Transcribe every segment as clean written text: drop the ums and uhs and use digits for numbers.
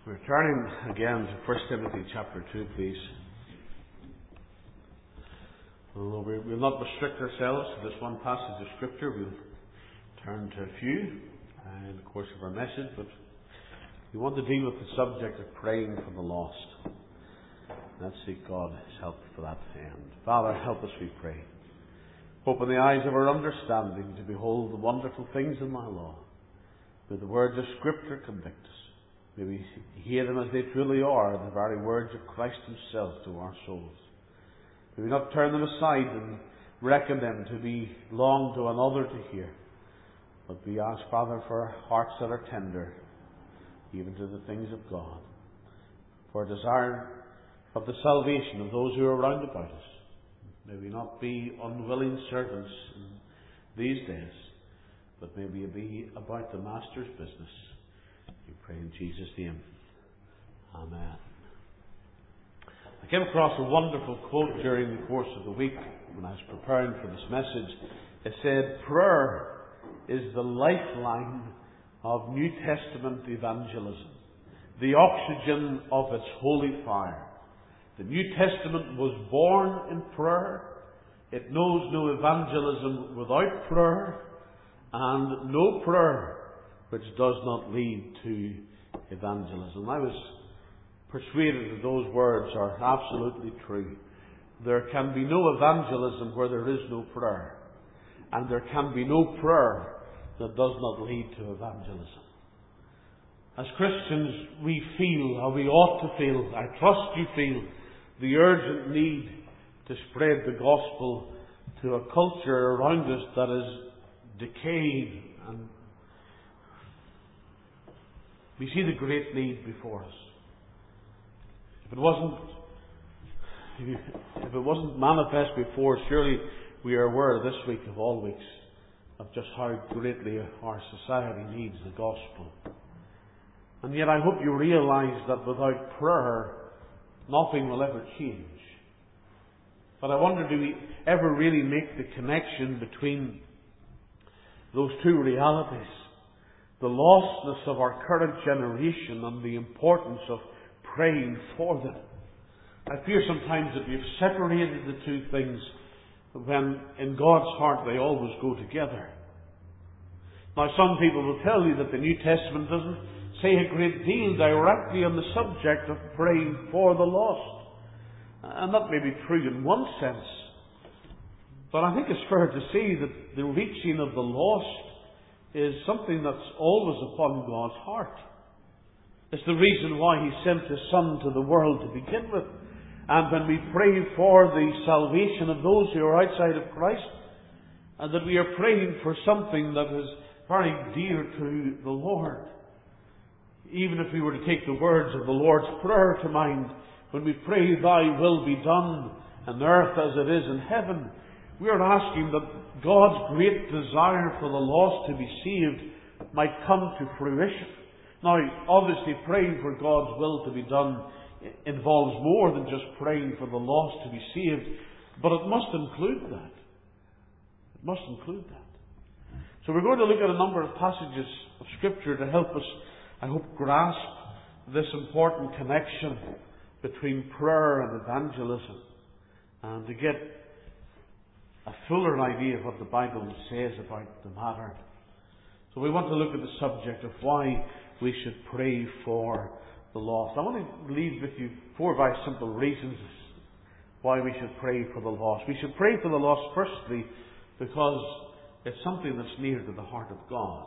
We're turning again to 1 Timothy chapter 2, please. Although we'll not restrict ourselves to this one passage of Scripture, we'll turn to a few in the course of our message, but we want to deal with the subject of praying for the lost. Let's seek God's help for that end. Father, help us, we pray. Open the eyes of our understanding to behold the wonderful things in thy law. May the words of Scripture convict us. May we hear them as they truly are, the very words of Christ himself to our souls. May we not turn them aside and reckon them to belong to another to hear. But we ask, Father, for hearts that are tender, even to the things of God, for a desire of the salvation of those who are round about us. May we not be unwilling servants in these days, but may we be about the Master's business. We pray in Jesus' name. Amen. I came across a wonderful quote during the course of the week when I was preparing for this message. It said, "Prayer is the lifeline of New Testament evangelism, the oxygen of its holy fire. The New Testament was born in prayer. It knows no evangelism without prayer, and no prayer which does not lead to evangelism." I was persuaded that those words are absolutely true. There can be no evangelism where there is no prayer, and there can be no prayer that does not lead to evangelism. As Christians, we feel, or we ought to feel, I trust you feel, the urgent need to spread the gospel to a culture around us that is decayed, and we see the great need before us. If it wasn't manifest before, surely we are aware this week of all weeks of just how greatly our society needs the gospel. And yet I hope you realise that without prayer, nothing will ever change. But I wonder, do we ever really make the connection between those two realities? The lostness of our current generation and the importance of praying for them. I fear sometimes that we've separated the two things when in God's heart they always go together. Now, some people will tell you that the New Testament doesn't say a great deal directly on the subject of praying for the lost. And that may be true in one sense. But I think it's fair to say that the reaching of the lost is something that's always upon God's heart. It's the reason why He sent His Son to the world to begin with. And when we pray for the salvation of those who are outside of Christ, and that we are praying for something that is very dear to the Lord. Even if we were to take the words of the Lord's Prayer to mind, when we pray, "Thy will be done on earth as it is in heaven," we are asking that God's great desire for the lost to be saved might come to fruition. Now, obviously, praying for God's will to be done involves more than just praying for the lost to be saved, but it must include that. It must include that. So we're going to look at a number of passages of Scripture to help us, I hope, grasp this important connection between prayer and evangelism, and to get a fuller idea of what the Bible says about the matter. So we want to look at the subject of why we should pray for the lost. I want to leave with you 4 very simple reasons why we should pray for the lost. We should pray for the lost, firstly, because it's something that's near to the heart of God.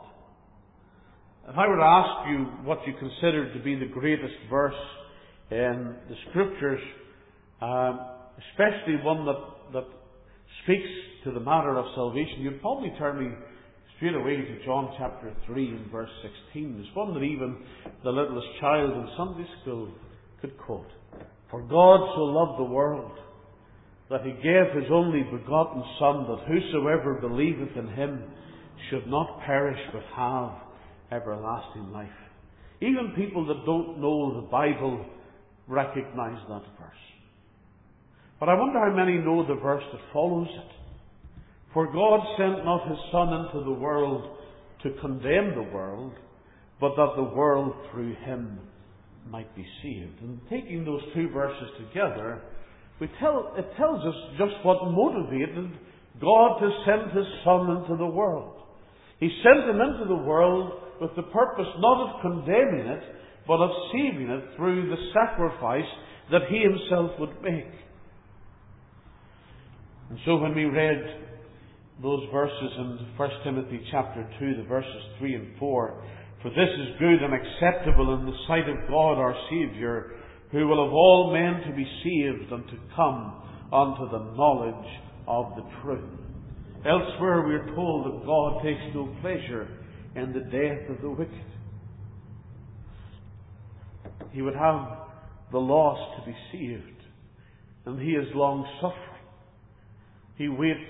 If I were to ask you what you consider to be the greatest verse in the Scriptures, especially one that speaks to the matter of salvation, you'd probably turn me straight away to John chapter 3 and verse 16. It's one that even the littlest child in Sunday school could quote. "For God so loved the world, that He gave His only begotten Son, that whosoever believeth in Him should not perish but have everlasting life." Even people that don't know the Bible recognize that verse. But I wonder how many know the verse that follows it. "For God sent not His Son into the world to condemn the world, but that the world through Him might be saved. And taking those two verses together, it tells us just what motivated God to send His Son into the world. He sent Him into the world with the purpose not of condemning it, but of saving it through the sacrifice that He Himself would make. And so when we read those verses in 1 Timothy chapter 2, the verses 3 and 4, "For this is good and acceptable in the sight of God our Saviour, who will of all men to be saved and to come unto the knowledge of the truth." Elsewhere we are told that God takes no pleasure in the death of the wicked. He would have the lost to be saved, and He is long-suffering. He waits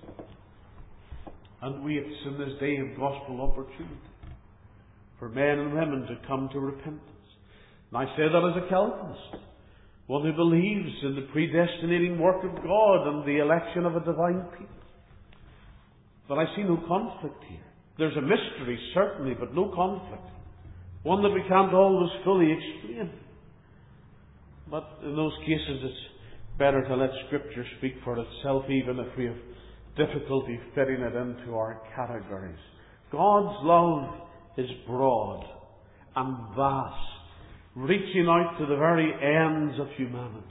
and waits in this day of gospel opportunity for men and women to come to repentance. And I say that as a Calvinist, one who believes in the predestinating work of God and the election of a divine people. But I see no conflict here. There's a mystery, certainly, but no conflict. One that we can't always fully explain. But in those cases it's better to let Scripture speak for itself, even if we have difficulty fitting it into our categories. God's love is broad and vast, reaching out to the very ends of humanity.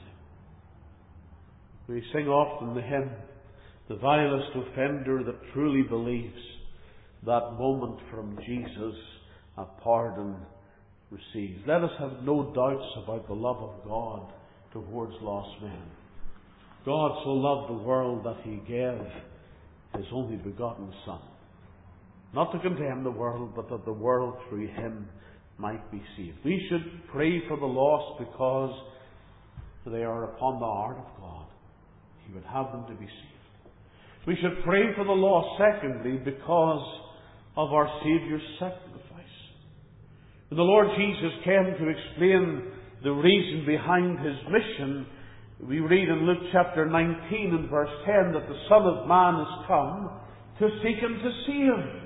We sing often the hymn, "The vilest offender that truly believes, that moment from Jesus a pardon receives." Let us have no doubts about the love of God towards lost men. God so loved the world that He gave His only begotten Son, not to condemn the world, but that the world through Him might be saved. We should pray for the lost because they are upon the heart of God. He would have them to be saved. We should pray for the lost, secondly, because of our Saviour's sacrifice. When the Lord Jesus came to explain the reason behind His mission, we read in Luke chapter 19 and verse 10 that the Son of Man is come to seek and to save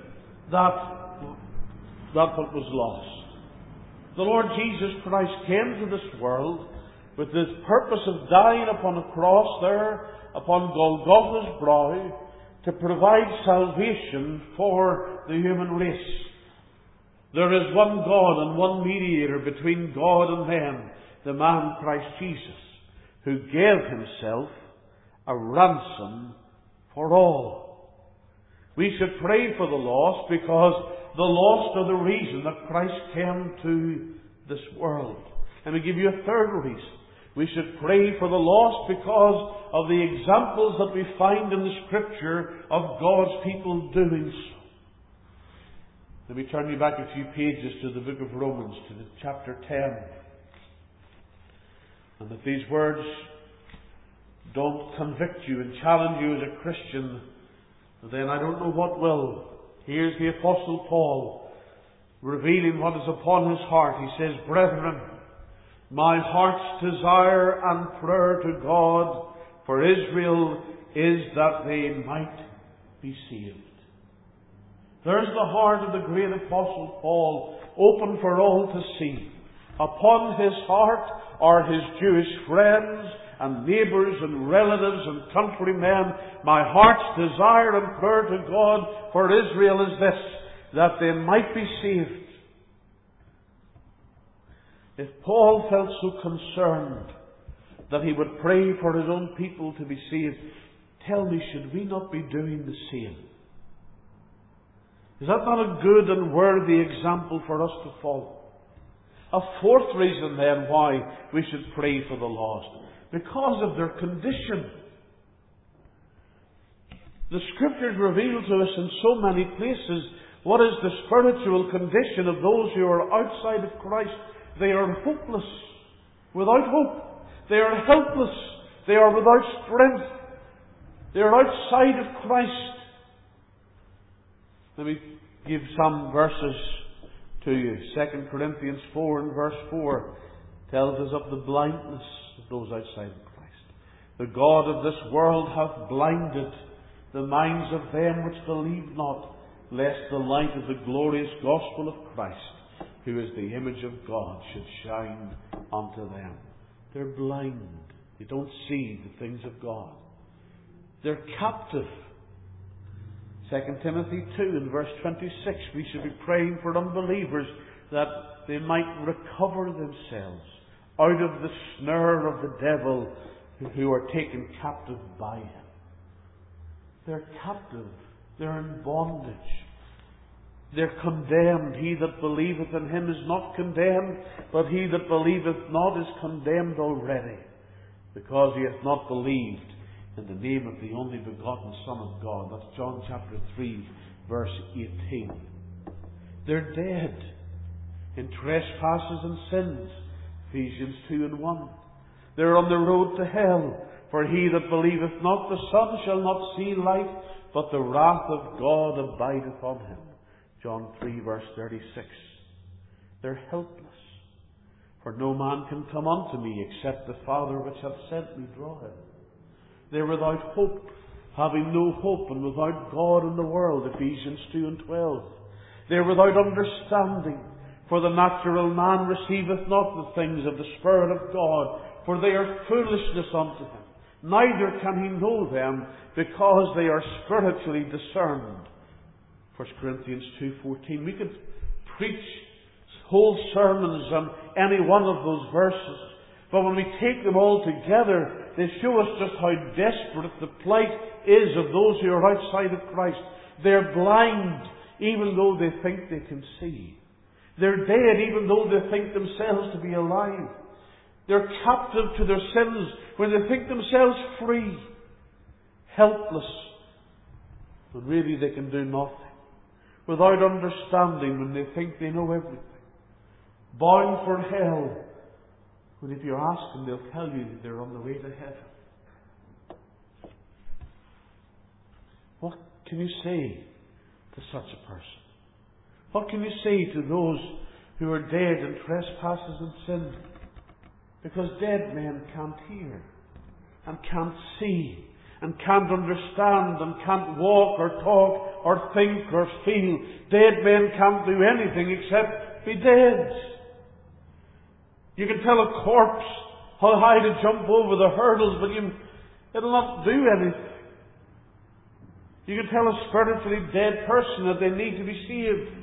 that what was lost. The Lord Jesus Christ came to this world with the purpose of dying upon a cross there upon Golgotha's brow to provide salvation for the human race. There is one God and one mediator between God and men, the man Christ Jesus, who gave Himself a ransom for all. We should pray for the lost because the lost are the reason that Christ came to this world. Let me give you a third reason. We should pray for the lost because of the examples that we find in the Scripture of God's people doing so. Let me turn you back a few pages to the book of Romans, to the chapter 10. And if these words don't convict you and challenge you as a Christian, then I don't know what will. Here's the Apostle Paul revealing what is upon his heart. He says, "Brethren, my heart's desire and prayer to God for Israel is that they might be saved." There's the heart of the great Apostle Paul, open for all to see. Upon his heart are his Jewish friends and neighbours and relatives and countrymen. My heart's desire and prayer to God for Israel is this, that they might be saved. If Paul felt so concerned that he would pray for his own people to be saved, tell me, should we not be doing the same? Is that not a good and worthy example for us to follow? A fourth reason then why we should pray for the lost. Because of their condition. The Scriptures reveal to us in so many places what is the spiritual condition of those who are outside of Christ. They are hopeless, without hope. They are helpless. They are without strength. They are outside of Christ. Let me give some verses to you. 2 Corinthians 4 and verse 4 tells us of the blindness of those outside of Christ. "The God of this world hath blinded the minds of them which believe not, lest the light of the glorious gospel of Christ, who is the image of God, should shine unto them. They're blind. They don't see the things of God. They're captive. 2 Timothy 2 and verse 26, we should be praying for unbelievers that they might recover themselves out of the snare of the devil who are taken captive by him. They're captive. They're in bondage. They're condemned. He that believeth in him is not condemned, but he that believeth not is condemned already, because he hath not believed in the name of the only begotten Son of God. That's John chapter 3, verse 18. They're dead in trespasses and sins. Ephesians 2 and 1. They're on the road to hell. For he that believeth not the Son shall not see life, but the wrath of God abideth on him. John 3 verse 36. They're helpless. For no man can come unto me except the Father which hath sent me draw him. They're without hope, having no hope, and without God in the world. Ephesians 2 and 12. They're without understanding. For the natural man receiveth not the things of the Spirit of God, for they are foolishness unto him. Neither can he know them, because they are spiritually discerned. 1 Corinthians 2:14. We could preach whole sermons on any one of those verses, but when we take them all together, they show us just how desperate the plight is of those who are outside of Christ. They're blind, even though they think they can see. They're dead, even though they think themselves to be alive. They're captive to their sins when they think themselves free, helpless, when really they can do nothing. Without understanding when they think they know everything. Bound for hell, when if you ask them, they'll tell you that they're on the way to heaven. What can you say to such a person? What can you say to those who are dead in trespasses and sin? Because dead men can't hear, and can't see, and can't understand, and can't walk or talk or think or feel. Dead men can't do anything except be dead. You can tell a corpse how high to jump over the hurdles, but it'll not do anything. You can tell a spiritually dead person that they need to be saved.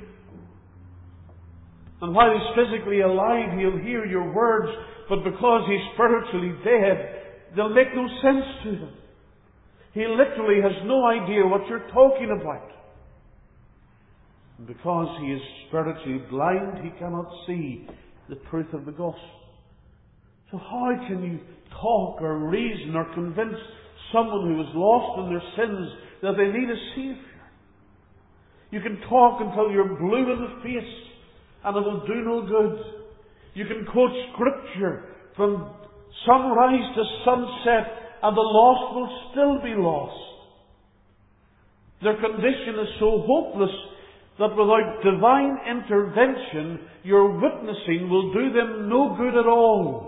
And while he's physically alive, he'll hear your words, but because he's spiritually dead, they'll make no sense to him. He literally has no idea what you're talking about. And because he is spiritually blind, he cannot see the truth of the gospel. So how can you talk or reason or convince someone who is lost in their sins that they need a Saviour? You can talk until you're blue in the face, and it will do no good. You can quote Scripture from sunrise to sunset, and the lost will still be lost. Their condition is so hopeless that without divine intervention, your witnessing will do them no good at all.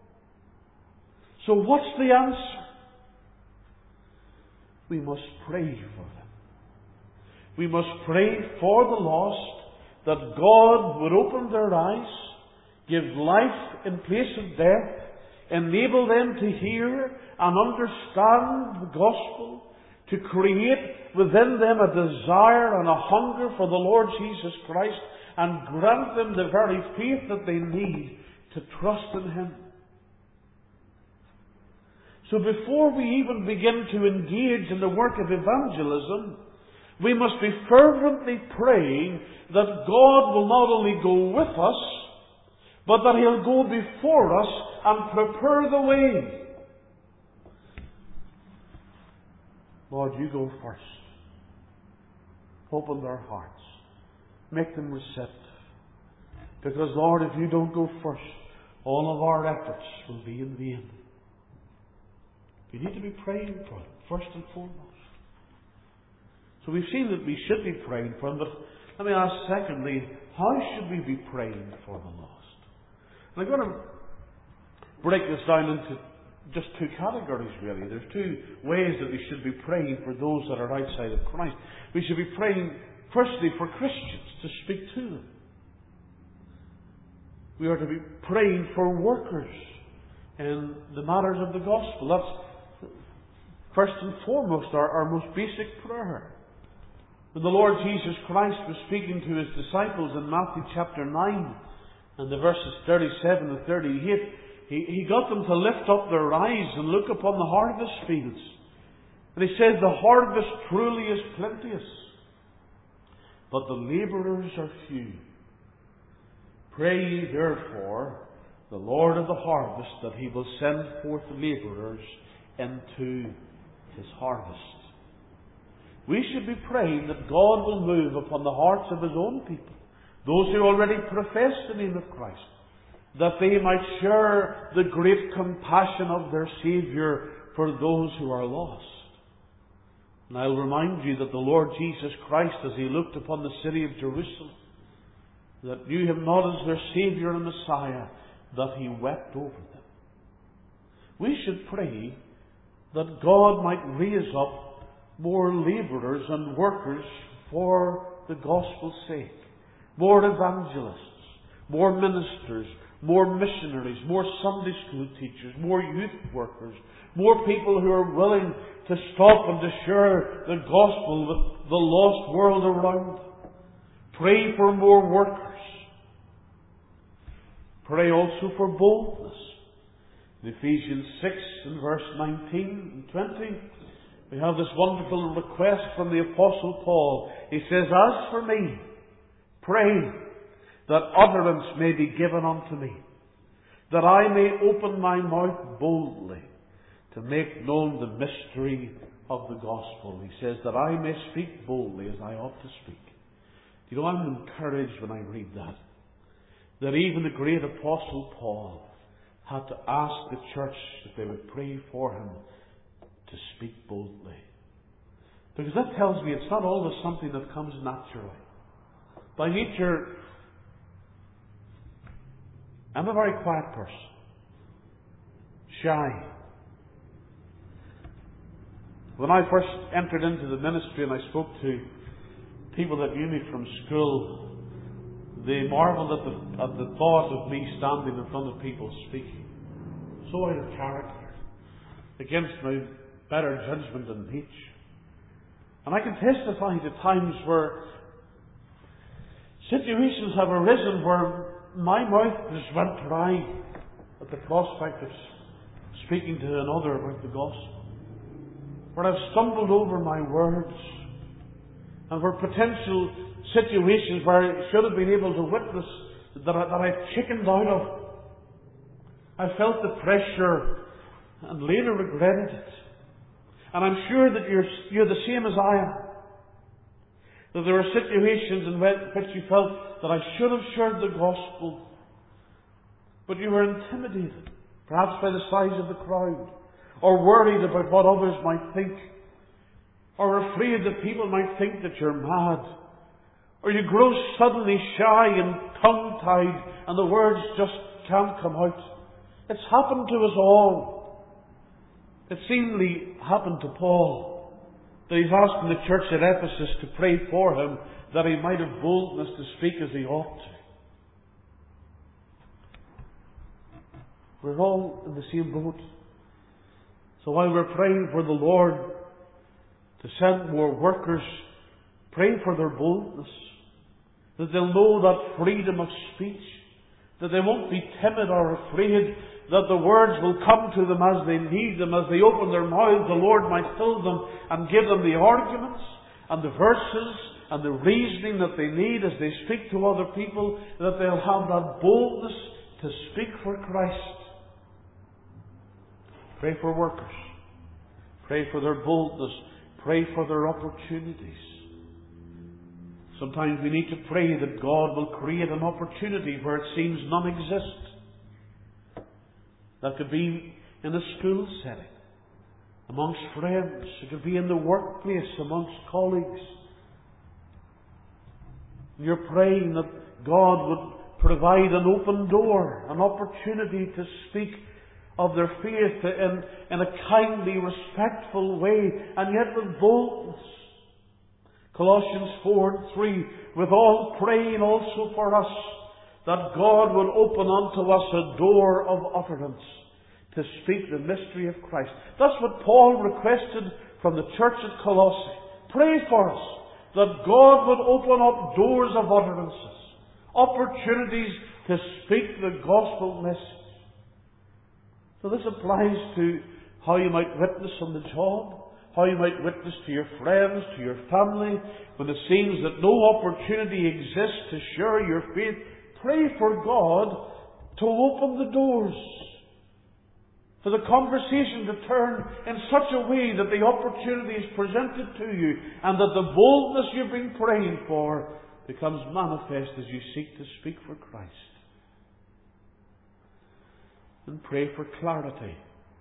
So what's the answer? We must pray for them. We must pray for the lost, that God would open their eyes, give life in place of death, enable them to hear and understand the gospel, to create within them a desire and a hunger for the Lord Jesus Christ, and grant them the very faith that they need to trust in Him. So before we even begin to engage in the work of evangelism, we must be fervently praying that God will not only go with us, but that He'll go before us and prepare the way. Lord, You go first. Open their hearts. Make them receptive. Because, Lord, if You don't go first, all of our efforts will be in vain. We need to be praying for them, first and foremost. So we've seen that we should be praying for them, but let me ask secondly, how should we be praying for the lost? And I'm going to break this down into just two categories, really. There's two ways that we should be praying for those that are outside of Christ. We should be praying, firstly, for Christians to speak to them. We are to be praying for workers in the matters of the gospel. That's first and foremost our most basic prayer. When the Lord Jesus Christ was speaking to His disciples in Matthew chapter 9 and the verses 37 and 38, He got them to lift up their eyes and look upon the harvest fields. And He says, the harvest truly is plenteous, but the labourers are few. Pray ye therefore the Lord of the harvest that He will send forth labourers into His harvest. We should be praying that God will move upon the hearts of His own people, those who already profess the name of Christ, that they might share the great compassion of their Saviour for those who are lost. And I'll remind you that the Lord Jesus Christ, as He looked upon the city of Jerusalem, that knew Him not as their Saviour and Messiah, that He wept over them. We should pray that God might raise up more labourers and workers for the gospel's sake. More evangelists, more ministers, more missionaries, more Sunday school teachers, more youth workers, more people who are willing to stop and to share the gospel with the lost world around. Pray for more workers. Pray also for boldness. In Ephesians 6 and verse 19 and 20, we have this wonderful request from the Apostle Paul. He says, as for me, pray that utterance may be given unto me, that I may open my mouth boldly to make known the mystery of the gospel. He says that I may speak boldly as I ought to speak. You know, I'm encouraged when I read that. That even the great Apostle Paul had to ask the church that they would pray for him to speak boldly. Because that tells me it's not always something that comes naturally. By nature, I'm a very quiet person. Shy. When I first entered into the ministry and I spoke to people that knew me from school, they marvelled at the thought of me standing in front of people speaking. So out of character, against my better judgment and speech. And I can testify to times where situations have arisen where my mouth just went dry at the prospect of speaking to another about the gospel. Where I've stumbled over my words, and where potential situations where I should have been able to witness that I've chickened out of. I felt the pressure and later regretted it. And I'm sure that you're the same as I am. That there are situations in which you felt that I should have shared the gospel, but you were intimidated, perhaps by the size of the crowd, or worried about what others might think, or afraid that people might think that you're mad, or you grow suddenly shy and tongue-tied and the words just can't come out. It's happened to us all. It seemingly happened to Paul, that he's asking the church at Ephesus to pray for him that he might have boldness to speak as he ought to. We're all in the same boat. So while we're praying for the Lord to send more workers, pray for their boldness, that they'll know that freedom of speech, that they won't be timid or afraid, that the words will come to them as they need them. As they open their mouths, the Lord might fill them and give them the arguments and the verses and the reasoning that they need as they speak to other people, that they'll have that boldness to speak for Christ. Pray for workers. Pray for their boldness. Pray for their opportunities. Sometimes we need to pray that God will create an opportunity where it seems none exist. That could be in a school setting, amongst friends. It could be in the workplace, amongst colleagues. You're praying that God would provide an open door, an opportunity to speak of their faith in a kindly, respectful way, and yet with boldness. Colossians 4:3, with all praying also for us, that God would open unto us a door of utterance to speak the mystery of Christ. That's what Paul requested from the church at Colossae. Pray for us, that God would open up doors of utterances, opportunities to speak the gospel message. So this applies to how you might witness on the job, how you might witness to your friends, to your family, when it seems that no opportunity exists to share your faith. Pray for God to open the doors, for the conversation to turn in such a way that the opportunity is presented to you, and that the boldness you've been praying for becomes manifest as you seek to speak for Christ. And pray for clarity.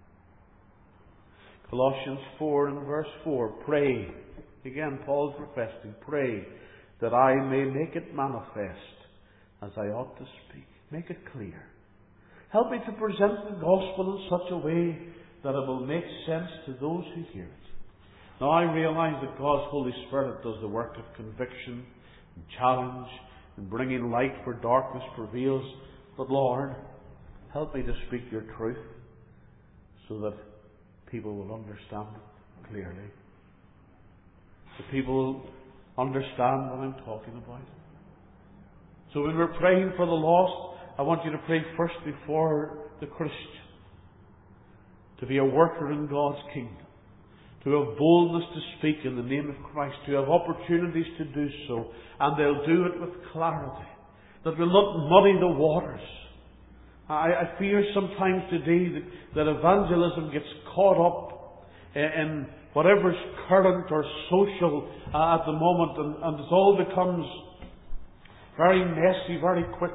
Colossians 4 and verse 4. Pray. Again, Paul's requesting, pray that I may make it manifest as I ought to speak. Make it clear. Help me to present the gospel in such a way that it will make sense to those who hear it. Now I realize that God's Holy Spirit does the work of conviction and challenge and bringing light where darkness prevails. But Lord, help me to speak your truth so that people will understand it clearly. That people will understand what I'm talking about. So when we're praying for the lost, I want you to pray firstly for the Christian, to be a worker in God's kingdom, to have boldness to speak in the name of Christ, to have opportunities to do so, and they'll do it with clarity, that will not muddy the waters. I fear sometimes today that evangelism gets caught up in whatever's current or social at the moment, and it all becomes very messy, very quick.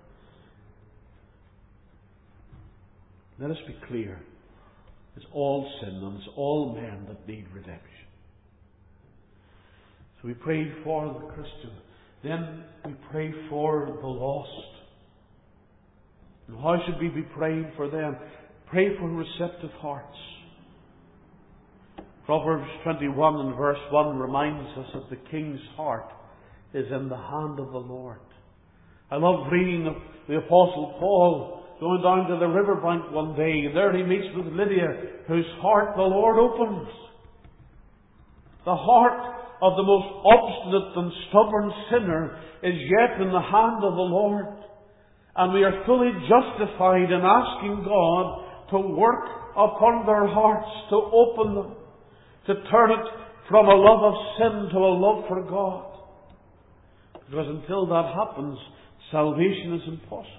Let us be clear. It's all sin and it's all men that need redemption. So we pray for the Christian. Then we pray for the lost. And how should we be praying for them? Pray for receptive hearts. Proverbs 21 and verse 1 reminds us that the king's heart is in the hand of the Lord. I love reading of the Apostle Paul going down to the riverbank one day, and there he meets with Lydia, whose heart the Lord opens. The heart of the most obstinate and stubborn sinner is yet in the hand of the Lord. And we are fully justified in asking God to work upon their hearts, to open them, to turn it from a love of sin to a love for God. Because until that happens, salvation is impossible.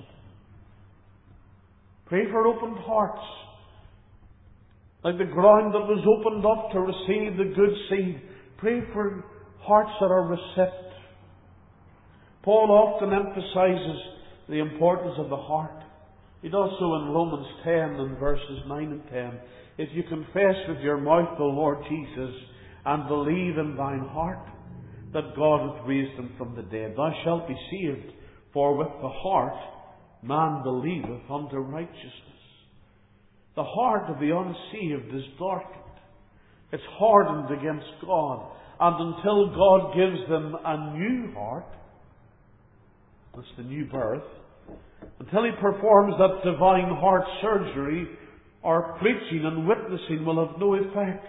Pray for opened hearts, like the ground that was opened up to receive the good seed. Pray for hearts that are receptive. Paul often emphasizes the importance of the heart. He does so in Romans 10 and verses 9 and 10. If you confess with your mouth the Lord Jesus and believe in thine heart that God hath raised him from the dead, thou shalt be saved. For with the heart man believeth unto righteousness. The heart of the unsaved is darkened. It's hardened against God. And until God gives them a new heart, that's the new birth, until he performs that divine heart surgery, our preaching and witnessing will have no effect.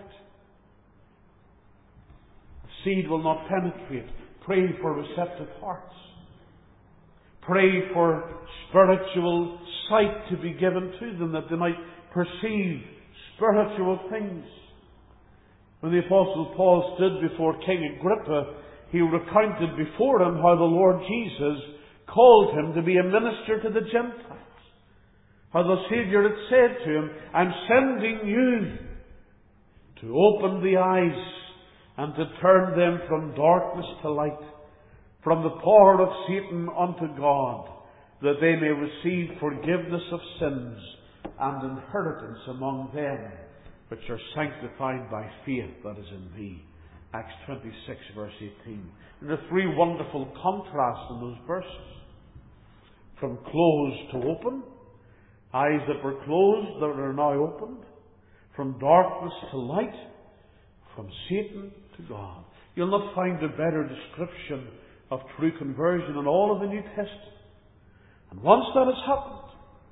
The seed will not penetrate. Pray for receptive hearts. Pray for spiritual sight to be given to them, that they might perceive spiritual things. When the Apostle Paul stood before King Agrippa, he recounted before him how the Lord Jesus called him to be a minister to the Gentiles. How the Saviour had said to him, I'm sending you to open the eyes and to turn them from darkness to light, from the power of Satan unto God, that they may receive forgiveness of sins and inheritance among them which are sanctified by faith that is in me. Acts 26 verse 18. And there are three wonderful contrasts in those verses. From closed to open, eyes that were closed that are now opened, from darkness to light, from Satan to God. You'll not find a better description of true conversion in all of the New Testament. And once that has happened,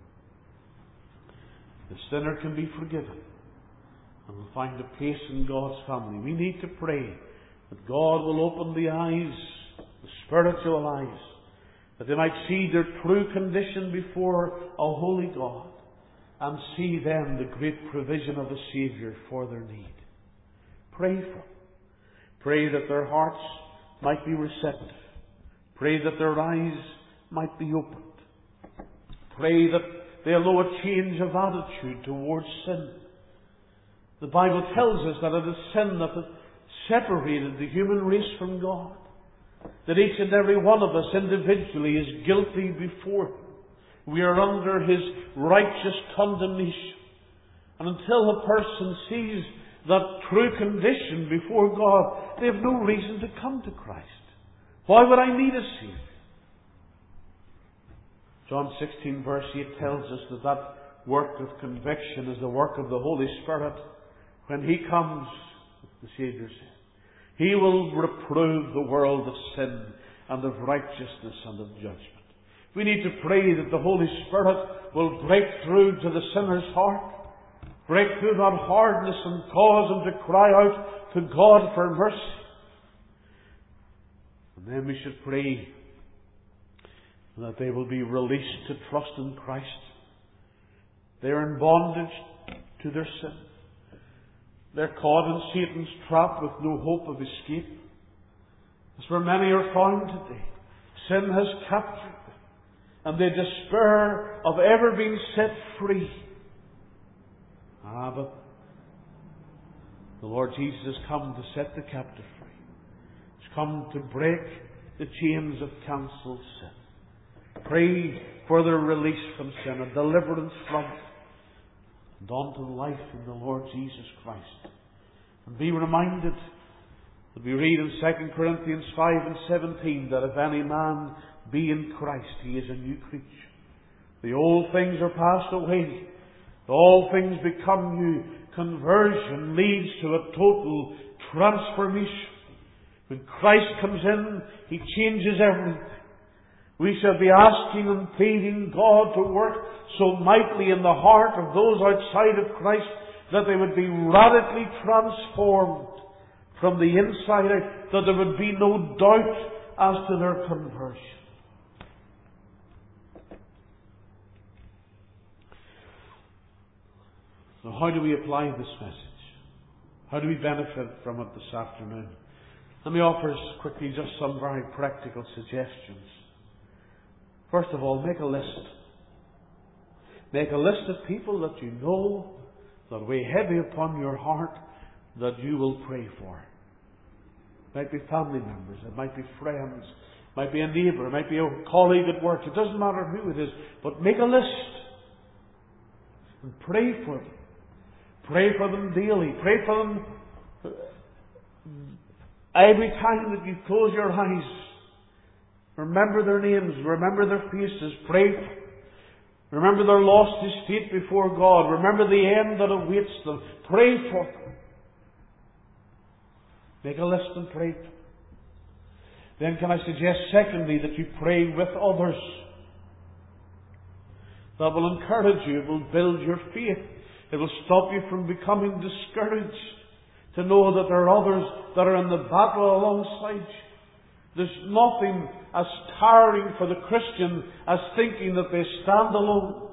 the sinner can be forgiven and will find a place in God's family. We need to pray that God will open the eyes, the spiritual eyes, that they might see their true condition before a holy God and see then the great provision of a Saviour for their need. Pray for them. Pray that their hearts might be receptive. Pray that their eyes might be opened. Pray that they'll know a change of attitude towards sin. The Bible tells us that it is sin that has separated the human race from God. That each and every one of us individually is guilty before Him. We are under His righteous condemnation. And until a person sees that true condition before God, they have no reason to come to Christ. Why would I need a Saviour? John 16 verse 8 tells us that that work of conviction is the work of the Holy Spirit. When He comes, the Saviour said, He will reprove the world of sin and of righteousness and of judgment. We need to pray that the Holy Spirit will break through to the sinner's heart, break through that hardness and cause him to cry out to God for mercy. And then we should pray that they will be released to trust in Christ. They are in bondage to their sin. They're caught in Satan's trap with no hope of escape. That's where many are found today. Sin has captured them, and they despair of ever being set free. But the Lord Jesus has come to set the captive free. He's come to break the chains of cancelled sin. Pray for their release from sin and deliverance from it, and unto life in the Lord Jesus Christ. And be reminded that we read in 2 Corinthians 5 and 17 that if any man be in Christ, he is a new creature. The old things are passed away. All things become new. Conversion leads to a total transformation. When Christ comes in, He changes everything. We shall be asking and pleading God to work so mightily in the heart of those outside of Christ that they would be radically transformed from the inside out, that there would be no doubt as to their conversion. So how do we apply this message? How do we benefit from it this afternoon? Let me offer us quickly just some very practical suggestions. First of all, make a list. Make a list of people that you know that weigh heavy upon your heart that you will pray for. It might be family members, it might be friends, it might be a neighbour, it might be a colleague at work. It doesn't matter who it is, but make a list and pray for them. Pray for them daily. Pray for them every time that you close your eyes. Remember their names. Remember their faces. Pray for them. Remember their lost estate before God. Remember the end that awaits them. Pray for them. Make a list and pray for them. Then can I suggest secondly that you pray with others. That will encourage you. It will build your faith. It will stop you from becoming discouraged. To know that there are others that are in the battle alongside you. There's nothing as tiring for the Christian as thinking that they stand alone.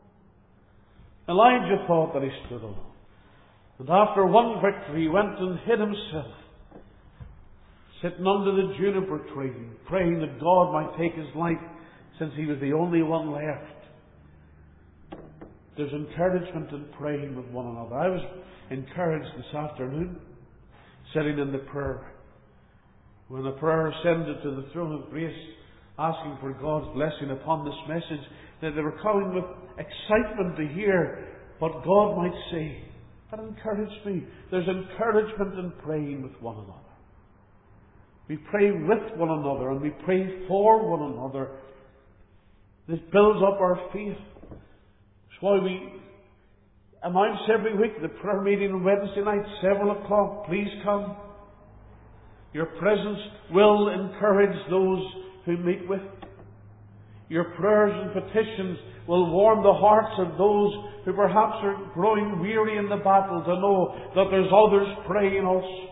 Elijah thought that he stood alone. And after one victory, he went and hid himself, sitting under the juniper tree, praying that God might take his life, since he was the only one left. There's encouragement in praying with one another. I was encouraged this afternoon, sitting in the prayer. When the prayer ascended to the throne of grace, asking for God's blessing upon this message, that they were coming with excitement to hear what God might say. That encouraged me. There's encouragement in praying with one another. We pray with one another and we pray for one another. This builds up our faith. That's why we announce every week the prayer meeting on Wednesday night, 7 o'clock. Please come. Your presence will encourage those who meet with. Your prayers and petitions will warm the hearts of those who perhaps are growing weary in the battle to know that there's others praying also.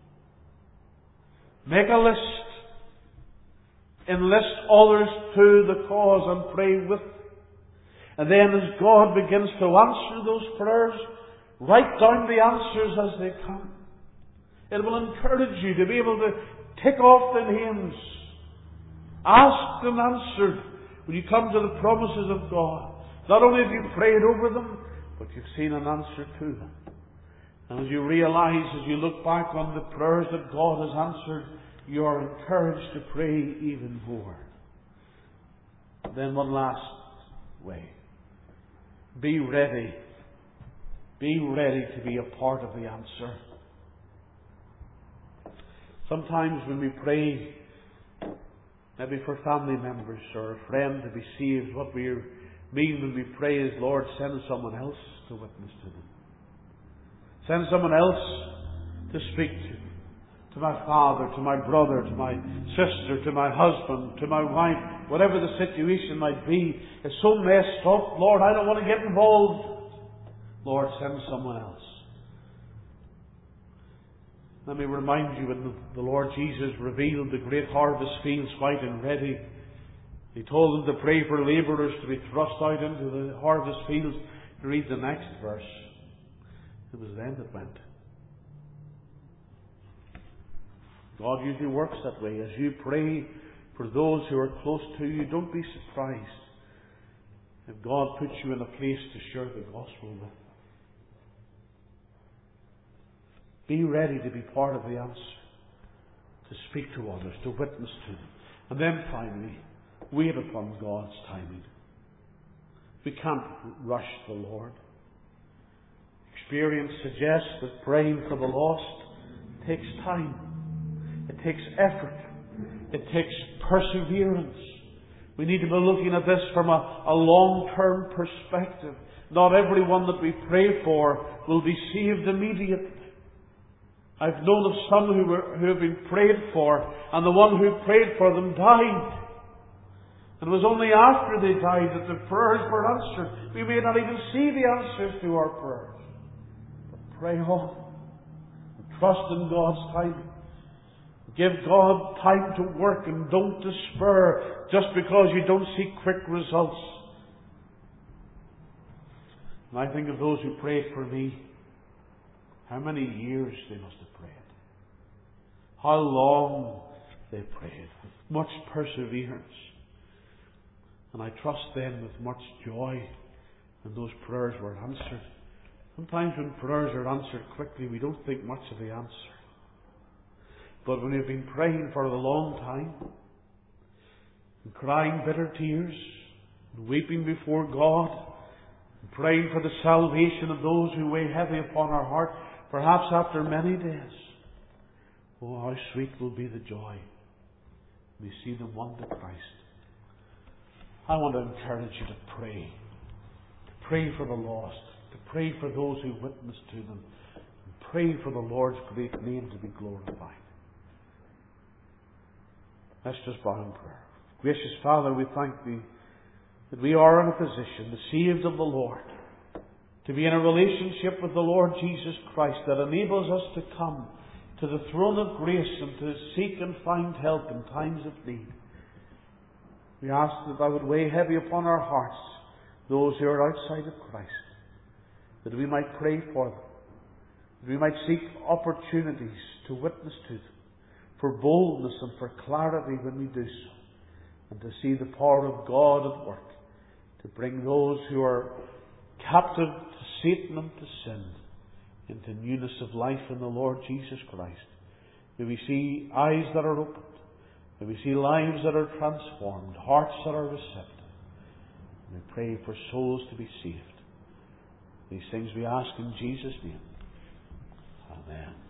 Make a list. Enlist others to the cause and pray with them. And then as God begins to answer those prayers, write down the answers as they come. It will encourage you to be able to tick off the names. Asked and answered when you come to the promises of God. Not only have you prayed over them, but you've seen an answer to them. And as you realize, as you look back on the prayers that God has answered, you are encouraged to pray even more. Then one last way. Be ready. Be ready to be a part of the answer. Sometimes when we pray, maybe for family members or a friend to be saved, what we mean when we pray is, Lord, send someone else to witness to them. Send someone else to speak to. To my father, to my brother, to my sister, to my husband, to my wife, whatever the situation might be. It's so messed up. Lord, I don't want to get involved. Lord, send someone else. Let me remind you, when the Lord Jesus revealed the great harvest fields white and ready, He told them to pray for labourers to be thrust out into the harvest fields. To read the next verse. It was them that went. God usually works that way. As you pray for those who are close to you, don't be surprised if God puts you in a place to share the gospel with them. Be ready to be part of the answer, to speak to others, to witness to them. And then finally, wait upon God's timing. We can't rush the Lord. Experience suggests that praying for the lost takes time. It takes effort. It takes perseverance. We need to be looking at this from a long-term perspective. Not everyone that we pray for will be saved immediately. I've known of some who have been prayed for, and the one who prayed for them died. And it was only after they died that the prayers were answered. We may not even see the answers to our prayers. But pray on. And trust in God's timing. Give God time to work, and don't despair just because you don't see quick results. And I think of those who prayed for me. How many years they must have prayed. How long they prayed. With much perseverance. And I trust then with much joy when those prayers were answered. Sometimes when prayers are answered quickly, we don't think much of the answer. But when you've been praying for a long time, and crying bitter tears, and weeping before God, and praying for the salvation of those who weigh heavy upon our heart, perhaps after many days, oh, how sweet will be the joy when we see them won to Christ. I want to encourage you to pray. To pray for the lost. To pray for those who witness to them. And pray for the Lord's great name to be glorified. Let's just bow in prayer. Gracious Father, we thank Thee that we are in a position, the saved of the Lord, to be in a relationship with the Lord Jesus Christ that enables us to come to the throne of grace and to seek and find help in times of need. We ask that Thou would weigh heavy upon our hearts those who are outside of Christ, that we might pray for them, that we might seek opportunities to witness to them, for boldness and for clarity when we do so, and to see the power of God at work, to bring those who are captive to Satan and to sin into newness of life in the Lord Jesus Christ. May we see eyes that are opened, may we see lives that are transformed, hearts that are receptive. We pray for souls to be saved. These things we ask in Jesus' name. Amen.